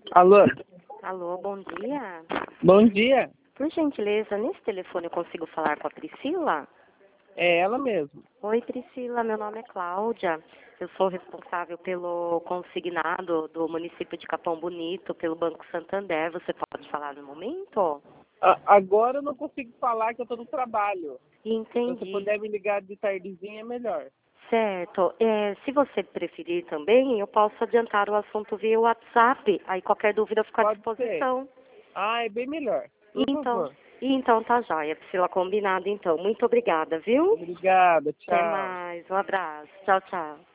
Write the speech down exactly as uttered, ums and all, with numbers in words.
Alô? Alô, bom dia. Bom dia. Por gentileza, nesse telefone eu consigo falar com a Priscila? É ela mesmo. Oi, Priscila, meu nome é Cláudia. Eu sou responsável pelo consignado do município de Capão Bonito, pelo Banco Santander. Você pode falar no momento? A- agora eu não consigo falar que eu tô no trabalho. Se você Entendi. puder me ligar de tardezinha, é melhor. Certo. É, se você preferir também, eu posso adiantar o assunto via WhatsApp. Aí qualquer dúvida eu fico à Pode ser. disposição. Ah, é bem melhor. Por Então, favor. então tá jóia, Priscila, combinado então. Muito obrigada, viu? Obrigada. Até Tchau. mais. Um abraço. Tchau, tchau.